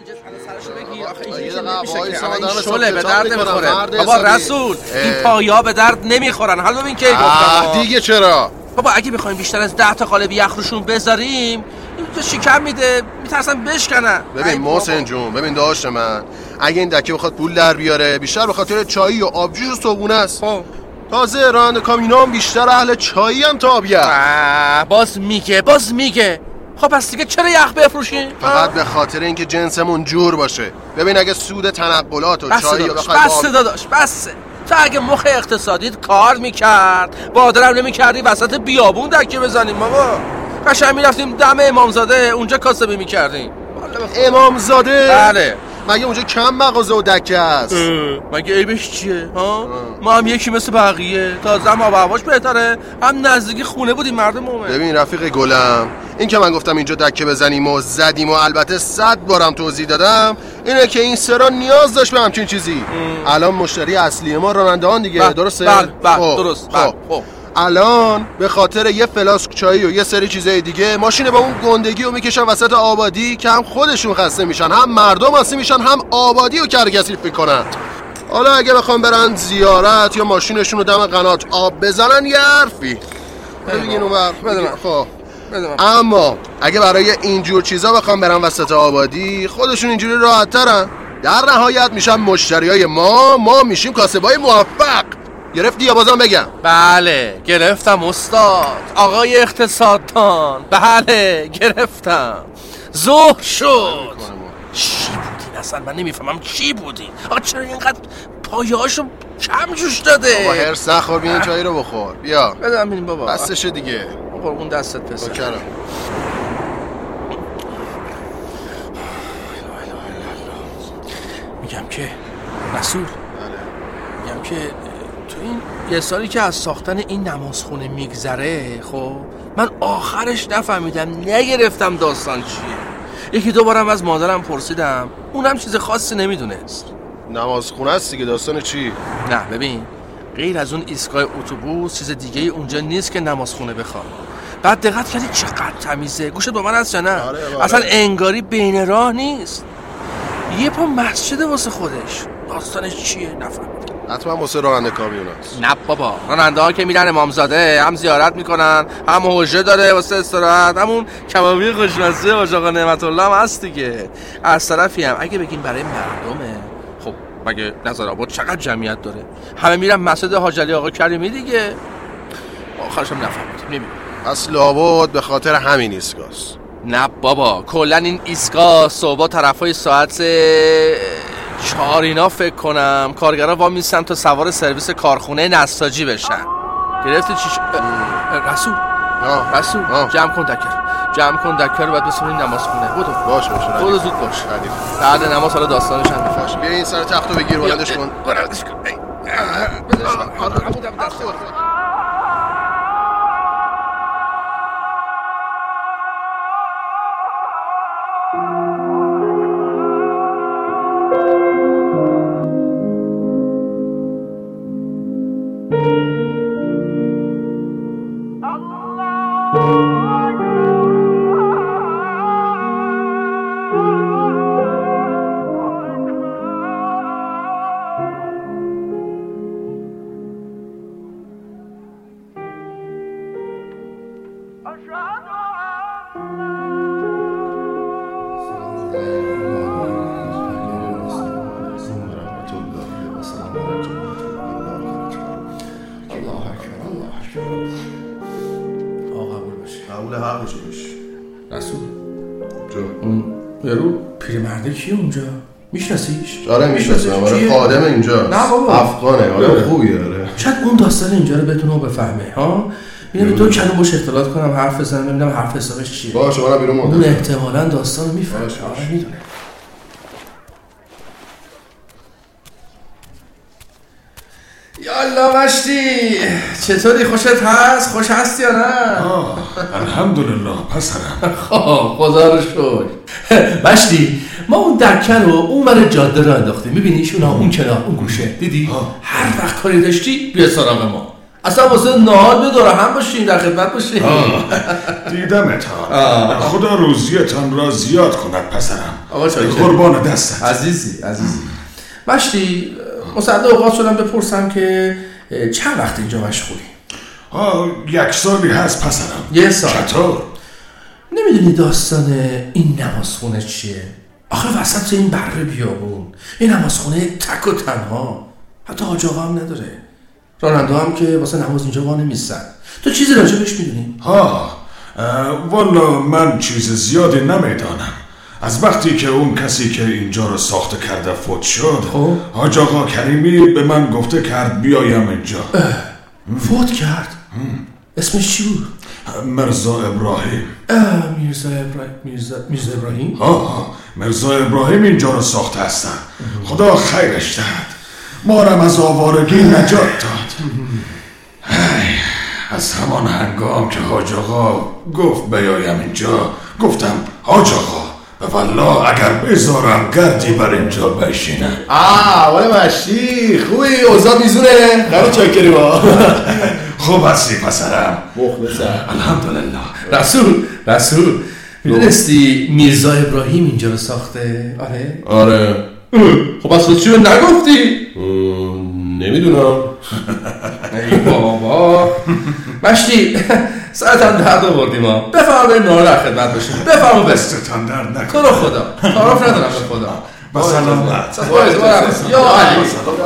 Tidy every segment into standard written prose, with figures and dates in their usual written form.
شله به درد نمیخوره. بابا رسول این پایا به درد نمیخورن. حالا ببین کی گفتم دیگه چرا؟ بابا اگه بخوایم بیشتر از 10 تا قالب یخ روشون بذاریم این تو شکم میده، میترسن بشکنن. ببین محسن جون، ببین داشت من اگه این دکه بخواد پول در بیاره بیشتر به خاطر چایی و آبجوش و صبحونه است. تازه راننده کامینا هم بیشتر اهل چایی ان تا آبیخ. باز میگه خب پس دیگه چرا یخ بفروشیم؟ فقط به خاطر اینکه جنسمون جور باشه. ببین اگه سود تنقلات و چایی بسه داداش بسه. تا اگه مخ اقتصادیت کار میکرد بادرم نمیکردی وسط بیابون دکه بزنیم بابا. قشنگ میرفتیم دم امامزاده اونجا کاسبی میکردیم. امامزاده؟ بله. مگه اونجا کم مغازه و دکه هست؟ مگه عیبش چیه؟ ما هم یکی مثل بقیه. تازه هم آب هواش بهتره، هم نزدیکی خونه بودیم مردم مومن. ببین رفیق گلم، این که من گفتم اینجا دکه بزنیم و زدیم و البته 100 بارم توضیح دادم اینه که این سرا نیاز داشت به همچین چیزی. الان مشتری اصلی ما راننده‌ان دیگه. درسته؟ بله درست. خب الان به خاطر یه فلاسک چایی و یه سری چیزای دیگه ماشین با اون گندگی رو میکشن وسط آبادی که هم خودشون خسته میشن، هم مردم خسته میشن، هم آبادی رو کرکسیف میکنن. حالا اگه بخوام برن زیارت یا ماشینشون رو دم قنات آب بزنن یه حرفی بگین اونور. خب اما اگه برای اینجور چیزا بخوام برن وسط آبادی خودشون اینجوری راحت ترن. در نهایت میشن مشتریای ما میشیم کاسبای موفق. گرفتی یا بازم بگم؟ بله گرفتم استاد آقای اقتصاددان. بله گرفتم. ظهر شد. چی بودین اصلا؟ من نمیفهمم چی بودین آقا. چرا اینقدر پایه‌هاشو کم جوش داده؟ بابا هرس نخور، بیا این چایی رو بخور. بیا بدم ببین بابا بسشه دیگه. قربون دستت پسر. بکرم. میگم که رسول، میگم که تو این یه سالی که از ساختن این نمازخونه میگذره خب من آخرش نفهمیدم، نگرفتم داستان چیه. یکی دو بارم از مادرم پرسیدم، اونم چیز خاصی نمیدونست. نمازخونه است دیگه، داستان چی؟ نه ببین غیر از اون ایستگاه اتوبوس چیز دیگه اونجا نیست که نمازخونه بخواد. بعد دقت کردی چقدر تمیزه؟ گوشت با من هست یا نه؟ اصلا انگاری بین راه نیست. یه پا مسجد واسه خودش. داستانش چیه نفهمیدم. حتما واسه راننده کامیوناست. نه بابا، راننده ها که میرن امامزاده هم زیارت میکنن، هم حجره داره واسه استراحت، همون کبابی خوشمزه باش آقا نعمت الله هم هست دیگه. از طرفی هم اگه بگیم برای مردمه، خب مگه نظرآباد چقدر جمعیت داره؟ همه میرن مسجد حاج علی آقا کریمی دیگه. آخرش هم نفهمیدم. نمیدونم. اصل آباد به خاطر همین ایستگاهست. نه بابا، کلا این ایستگاه صبح طرفای ساعت 4 اینا فکر کنم کارگرا وا میستن تا سوار سرویس کارخونه نساجی بشن. گرفتی چی رسول جمع کن دکر رو بعد بسونیم نمازخونه. بودو باشه بودو زود باش. بعد نماز حالا داستانش هم باشه. بیا این سر تختو بگیر بلندش کن. رسول اون یارو پیرمرده کیه اونجا؟ میشناسیش؟ آره میشناسم. آره خادم اینجا. نه بابا افغانه. آره خوبیه. آره شاید اون داستان اینجا رو بتونه بفهمه ها. ببین تو کلو باش اختلاط کنم حرف بزنم ببینم حرف حسابش چیه. باشه منم بیرون اون احتمالاً داستانو میفهمه. آره میدونه. یالا مشتی چطوری؟ خوشت هست؟ خوش هستی یا نه؟ الحمدلله پسرم. خب خدا رو شکر. مشتی ما اون دکه رو اون ور جاده رو انداختیم، میبینیش اونها اون کنار اون گوشه دیدی؟ هر وقت کاری داشتی بیا سراغ ما. اصلا واسه نهار بداره هم باشین، در خدمت باشین. دیدمت ها. خدا روزیتان را زیاد کند پسرم. آقا چاکر. قربان دستت. عزیزی. مشتی مصدق اوقات شدم بپرسم که چند وقت اینجا مشغولی؟ 1 سالی هست پسرم. 1 سال. چطور؟ نمیدونی داستان این نمازخونه چیه؟ آخه وسط این بره بیابون این نمازخونه تک و تنها، حتی حاج آقا هم نداره، راننده هم که واسه نماز اینجا وانه میستن. تو چیزی راجبش میدونی؟ والا من چیز زیادی نمیدانم. از وقتی که اون کسی که اینجا رو ساخته کرده فوت شد، حاج آقا کریمی به من گفته کرد بیایم اینجا. فوت کرد؟ اسمش چی بود؟ مرزا ابراهیم. میرزا ابراهیم؟ مرزا ابراهیم اینجا رو ساخته هستن. خدا خیرش دهد، ما رم از آوارگی نجات داد. از همان هنگام که حاج آقا گفت بیایم اینجا، گفتم حاج آقا والله اگر بذارم گردی بر اینجا بشینم. ولی مشتی خوبی؟ اوضاع میزونه؟ خیلی چاکری با. خوب هستی پسرم؟ مخلصم الحمدلله. رسول میدونستی میرزا ابراهیم اینجا رو ساخته؟ آره. خب از خود چی رو نگفتی؟ نمیدونم. ای بابا مشتی ساعتم درد آوردیم ها. بفرمایید نهار در خدمت باشیم. بفرمایید. دستتان درد نکنه. تو رو خدا تعارف ندارم به خدا. با سلامت. یا علی.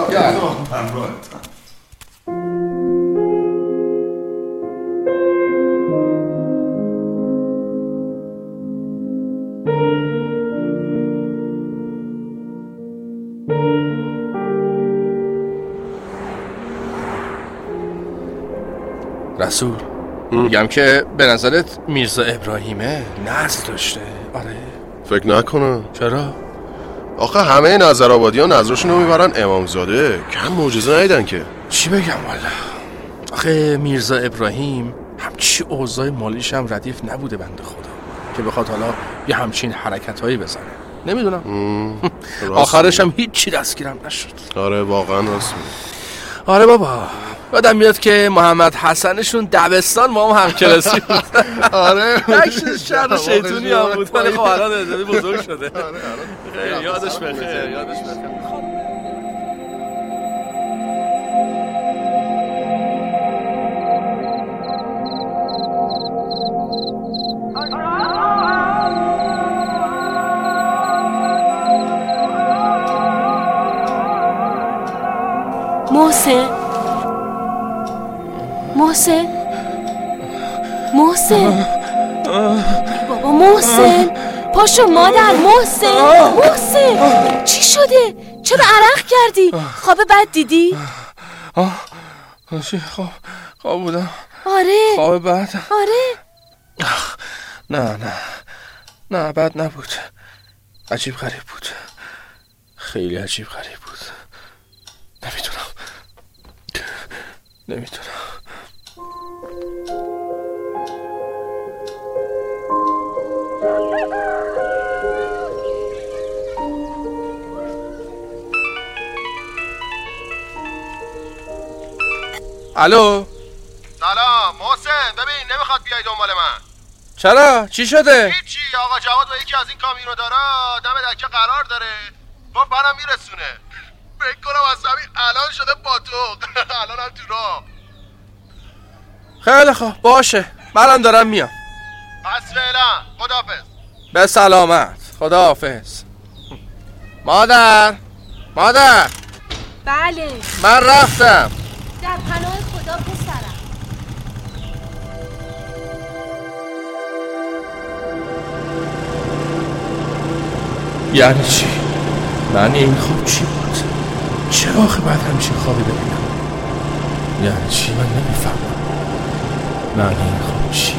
رسول میگم که به نظرت میرزا ابراهیمه نسل داشته؟ آره. فکر نکنم. چرا؟ آخه همه نظرآبادی ها نظرشون رو میبرن امامزاده. کم معجزه ندیدن که. چی بگم والا. آخه میرزا ابراهیم همچی اوضاع مالیش هم ردیف نبوده بنده خدا که بخواد حالا یه همچین حرکت هایی بزنه. نمیدونم. آخرش هم هیچی دستگیرم نشد. آره واقعا راست. آره بابا یادم میاد که محمد حسنشون دبستان ما هم کلاسی بود. آره عکسش شر شیطونی هم بود ولی خب الان ازدی بزرگ شده. یادش بخیر. محسن بابا محسن پاشو مادر. محسن چی شده؟ چرا عرق کردی؟ خواب بد دیدی؟ خواب بودم. آره خواب بد؟ آره. نه بد نبود. عجیب غریب بود. خیلی عجیب غریب بود. نمیدونم. الو سلام محسن. ببین نمیخواد بیای دنبال من. چرا؟ چی شده؟ هیچی. آقا جواد با یکی از این کامیونودارا دم دکه قرار داره. گفت منم میرسونه. فکر کنم از همین الان شده باتوق. الان هم تو راه. خیلی خوب باشه منم دارم میام. پس فعلا خداحافظ. به سلامت. خداحافظ. مادر بله من رفتم. در پناه خدا پسرم. یعنی چی؟ معنی این خواب چی بود؟ چرا آخه بعد همچین خوابی ببینم؟ یعنی چی؟ من نمیفهمم. معنی این خواب چیه؟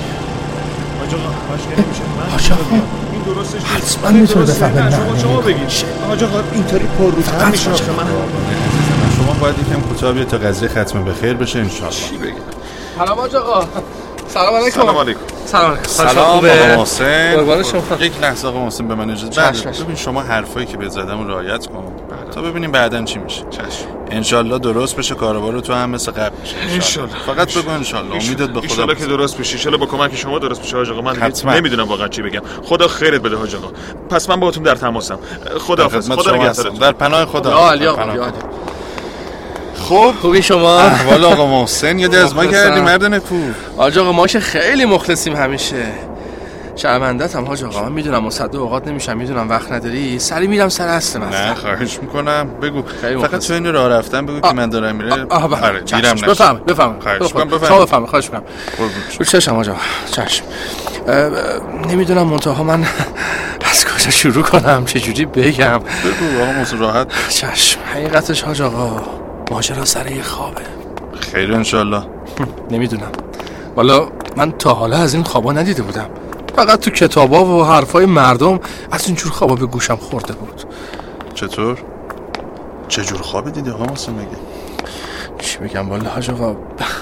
حاج آقا حتما میتونه بفهمه معنی شما بگید. حاج آقا اینطوری پرروتر میشه. شما باید یکم کوتاه بیاد تا قضیه ختم بخیر بشه ان شاء الله. چی بگم؟ سلام حاج آقا. سلام علیکم. سلام آقا محسن. قربان شما. یک لحظه آقا محسن به من اجازه بده. ببین شما حرفایی که بهت زدم رعایت کن تا ببینیم بعداً چی میشه. چشم. انشالله درست بشه کاروبار تو هم مثل قبل میشه انشالله. فقط بگو انشالله. امیدت به خدا. انشالله که درست بشه. انشالله با کمک شما درست بشه حاج آقا. من نمیدونم واقعا چی بگم. خدا خیرت بده حاج آقا. پس من باهاتون در تماسم. خداحافظ. خدا نگهدارتون. در پناه خدا. عالی آقا. خب خوبی شما؟ احوال آقا محسن یه دزما کردی مرد نکو. حاج آقا ما که خیلی مخلصیم همیشه. شرمنده‌ام حاج آقا. من میدونم مصدق اوقات نمیشم، میدونم وقت نداری، سری میرم سر اصل مثلا. نه خواهش میکنم بگو. فقط تو این راه رفتن بگو که من دارم میره. آره میرم نشه. بفهم. شما بفهم. خواهش میکنم. رو چشم حاج آقا. چشم. نمیدونم منتها من از کجا شروع کنم، چه جوری بگم. بگو آقا محسن راحت. چشم. حقیقتش حاج آقا ماجرا سر یه خوابه. خیر انشالله. نمیدونم والا من تا حالا از این خوابا ندیده بودم، فقط تو کتابا و حرفای مردم از اینجور خوابا به گوشم خورده بود. چطور؟ چه جور خواب دیدی آقا محسن مگه؟ چی بگم والا حاج آقا،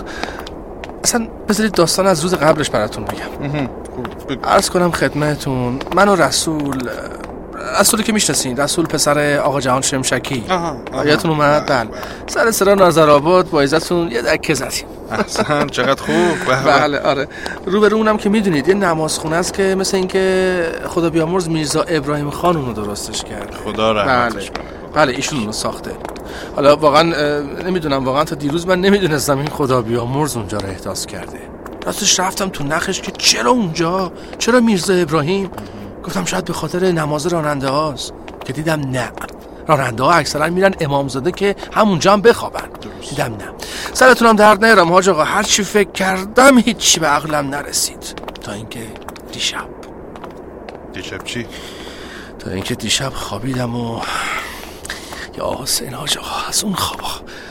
اصلا بذارید داستان از روز قبلش براتون بگم. عرض کنم خدمتون، من و رسولی که میشناسین، رسول پسر آقا جهان شمشکی. یادتون اومد؟ بله. سر سرا نظرآباد با عزتون یه دکه زدیم. احسن چقدر خوب. بله آره. روبرو اونم که میدونید یه نمازخونه است که مثل این که خدا بیامرز میرزا ابراهیم خان اونو درستش کرد. خدا رحمتش کنه. بله ایشون اونو ساخته. حالا واقعا نمیدونم، واقعا تا دیروز من نمیدونستم این خدا بیامرز اونجا رو احداث کرده. راستش رفتم تو نخش که چرا اونجا، چرا میرزا ابراهیم؟ گفتم شاید به خاطر نماز راننده هاست، که دیدم نه، راننده ها اکثرا میرن امامزاده که همونجا هم بخوابن. دیدم نه. سرتونم درد نیارم حاج آقا، هر چی فکر کردم هیچی به عقلم نرسید تا اینکه دیشب چی؟ تا اینکه دیشب خوابیدم و یا حسین حاج آقا از اون خوابا.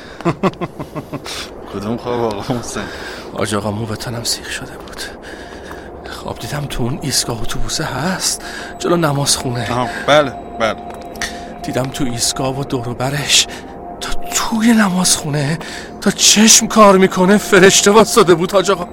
کدوم خواب آقا محسن؟ حاج آقا مو به تنم سیخ شده بود. خواب دیدم تو اون ایستگاه اتوبوسه هست جلو نمازخونه. بله. دیدم تو ایستگاه و دور و برش تا توی نمازخونه تا چشم کار میکنه فرشته واسطه بود حاج آقا.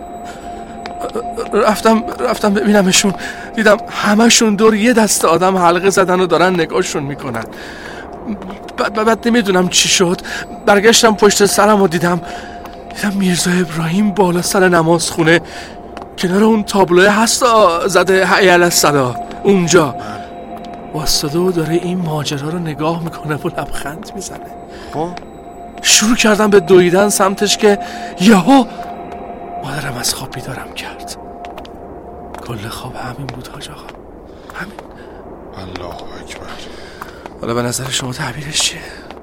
رفتم ببینمشون، دیدم همشون دور یه دست آدم حلقه زدن و دارن نگاهشون میکنن. بعد نمیدونم چی شد، برگشتم پشت سرم و دیدم میرزا ابراهیم بالا سر نمازخونه کنار اون تابلوه هست زده حی علی الصلا اونجا واسطه و داره این ماجرا رو نگاه میکنه و لبخند میزنه. شروع کردم به دویدن سمتش که یهو مادرم از خواب بیدارم کرد. کل خواب همین بود حاج آقا، همین. الله اکبر. حالا به نظر شما تعبیرش چیه؟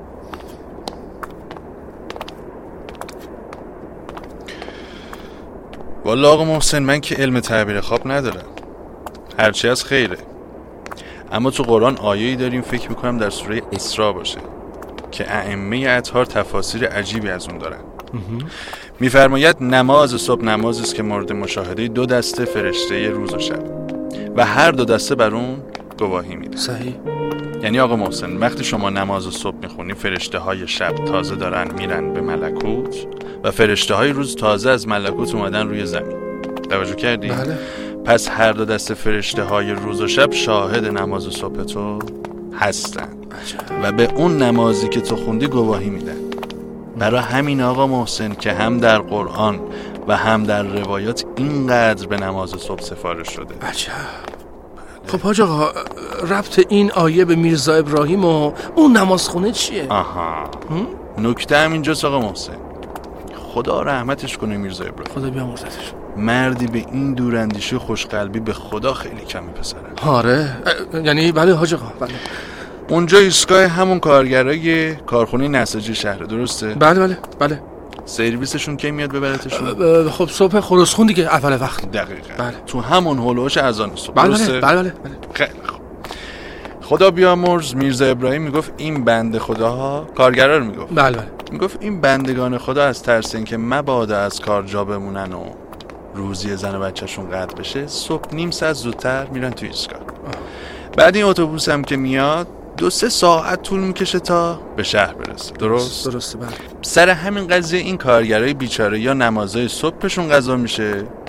والا آقا محسن من که علم تعبیر خواب ندارم، هرچی از خیره. اما تو قرآن آیه‌ای داریم فکر میکنم در سوره اسراء باشه که ائمه اطهار تفاسیر عجیبی از اون دارن. میفرماید نماز صبح نمازی است که مورد مشاهده 2 دسته فرشته روز و شب و هر 2 دسته بر اون گواهی میده. صحیح. یعنی آقا محسن وقتی شما نماز صبح میخونی فرشته های شب تازه دارن میرن به ملکوت و فرشته های روز تازه از ملکوت اومدن روی زمین. توجه کردی؟ بله. پس هر 2 دسته فرشته های روز و شب شاهد نماز صبح تو هستن و به اون نمازی که تو خوندی گواهی میدن. برای همین آقا محسن که هم در قرآن و هم در روایات اینقدر به نماز صبح سفارش شده. عجب. خب حاج آقا ربط این آیه به میرزا ابراهیم و اون نمازخونه چیه؟ نکته هم اینجاست آقا محسن. خدا رحمتش کنه میرزا ابراهیم، خدا بیامرزتش. مردی به این دوراندیشی خوشقلبی به خدا خیلی کمی پسره. آره یعنی بله حاج آقا بله. اونجا ایستگاه همون کارگرای کارخونه نساجی شهر درسته؟ بله. سرویسشون کی میاد ببرتشون؟ خب صبح خروسخون دیگه اول وقت. دقیقاً. بله. تو همون هولوش اذان صبح. درسته؟ بله. خیلی خوب. خدا بیامرز میرزا ابراهیم میگفت این بنده خداها، کارگرا رو میگفت. بله. میگفت این بندگان خدا از ترس اینکه مبادا از کار جا بمونن و روزی زن و بچه‌شون قطع بشه صبح نیم ساعت زودتر میرن تو ایستگاه. بعد این اتوبوس هم که میاد 2-3 ساعت طول میکشه تا به شهر برسه. درسته بله. سر همین قضیه این کارگرای بیچاره یا نمازهای صبحشون قضا میشه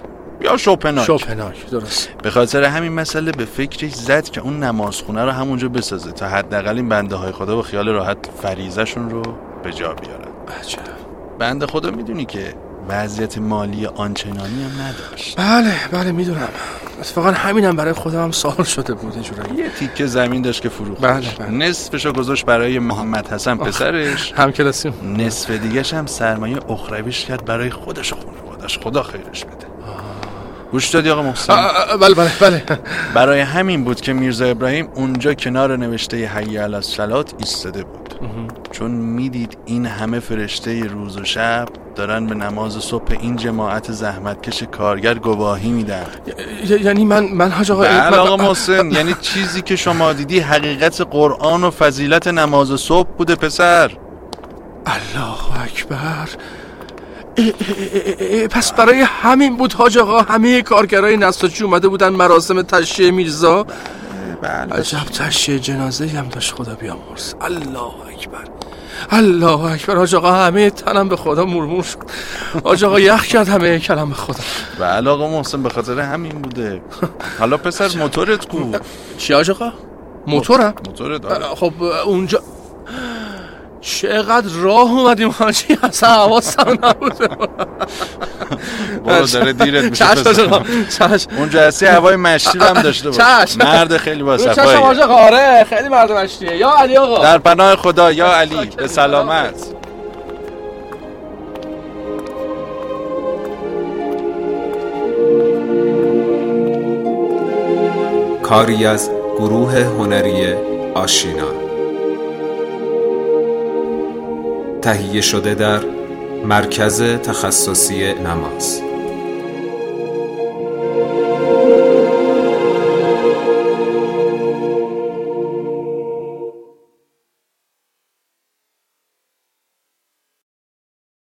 یا شوپنهاگ. درست. به خاطر همین مسئله به فکرش زد که اون نمازخونه رو همونجا بسازه تا حداقل این بنده های خدا با خیال راحت فریضه‌شون رو به جا بیارن. عجب. بنده خدا میدونی که وضعیت مالی آنچنانی هم نداشت. بله میدونم. اتفاقا همینم برای خودم هم سوال شده بود اینجوری. یه تیکه زمین داشت که فروختش. بله. نصفشو گذاشت برای محمد حسن پسرش، همکلاسیم. نصف دیگه‌ش هم سرمایه اخرویش کرد برای خودش و خانواده‌اش. خدا خیرش بده. گوش دادی آقا محسن؟ بله. برای همین بود که میرزا ابراهیم اونجا کنار نوشته حی علی الصلاه ایستاده بود. چون میدید این همه فرشته روز و شب دارن به نماز صبح این جماعت زحمتکش کارگر گواهی میدن. یعنی من حاج آقا بله آقا محسن، یعنی چیزی که شما دیدی حقیقت قرآن و فضیلت نماز صبح بوده پسر. الله اکبر. پس برای همین بود حاج آقا همه کارگرای نساجی اومده بودن مراسم تشییع میرزا. بله. عجب تشییع جنازه هم داشت خدا بیامرز. الله اکبر. حاج آقا همه تنم به خدا مرمور شد. حاج آقا یخ کرد همه کلم به خدا. بله آقا محسن، به خاطر همین بوده. حالا پسر موتورت کو؟ چی حاج آقا؟ موتورم؟ موتورت. خب اونجا چقدر راه اومدیم حاجی، اصلا حواسم نبود. برو داره دیرت میشه. چشم. اونجا هستی هوای مشتی هم داشته باش. مرد خیلی با صفایی. چشم حاج آقا. آره خیلی مرد مشتیه. یا علی آقا. در پناه خدا. یا علی. به سلامت. کاری از گروه هنری آشینا، تهیه شده در مرکز تخصصی نماز.